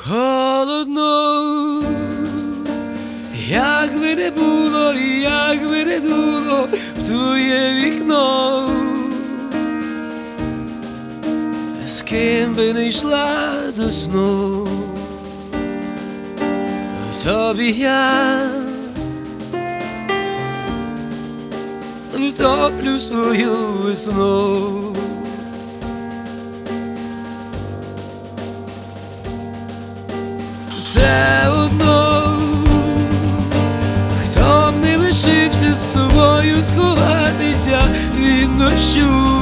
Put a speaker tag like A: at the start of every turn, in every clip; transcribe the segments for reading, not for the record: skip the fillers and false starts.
A: Холодно, як би не було, як би не дуло в твоє вікно, з ким би не йшла до сну, тобі я втоплю свою весну. Все одно, хто б не лишився з собою сховатися від дощу,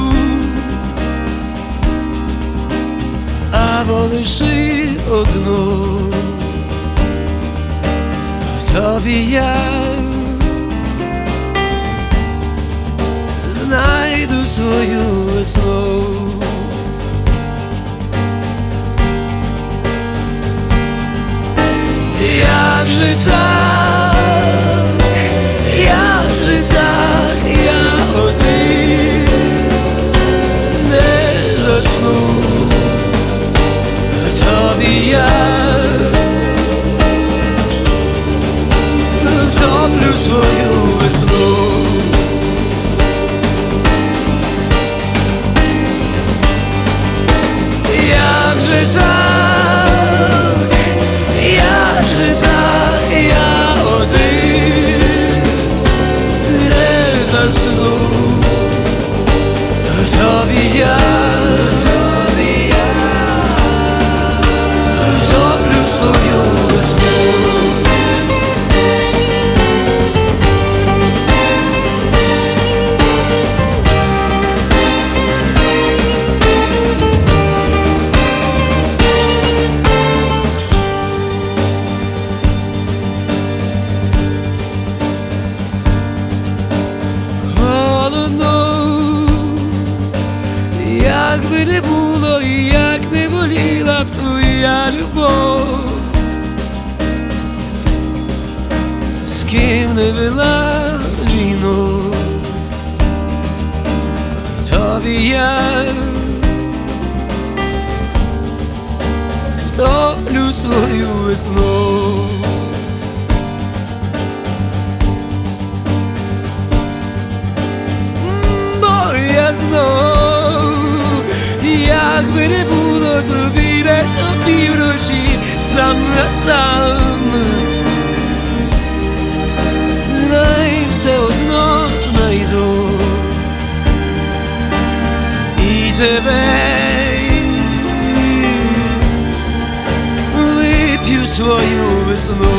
A: або лиши одну, тобі я знайду свою весну. Як же так, як же так, я один не засну, тобі я втоплю свою весну. Як же так, як же так, я один не засну, тобі я втоплю свою весну. Як би не було і як не боліла б твоя любов, з ким не вела війну, тобі я втоплю свою весну. Бо я знов, як би не було тобі десь опівночі сам на сам, знай, все одно знайду і тебе вип'ю свою весну.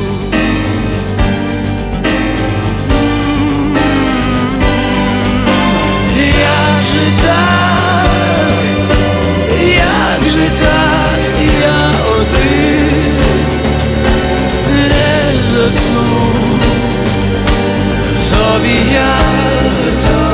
A: Як же так, як же так, я один не засну, тобі я